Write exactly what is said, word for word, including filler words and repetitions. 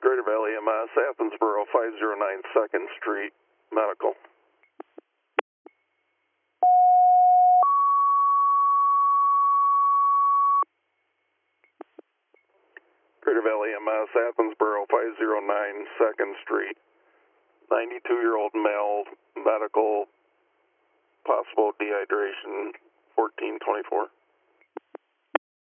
Greater Valley M S, Athensboro, five oh nine second Street, medical. Greater Valley M S, Athensboro, five oh nine second Street, ninety-two-year-old male, medical, possible dehydration, fourteen twenty-four.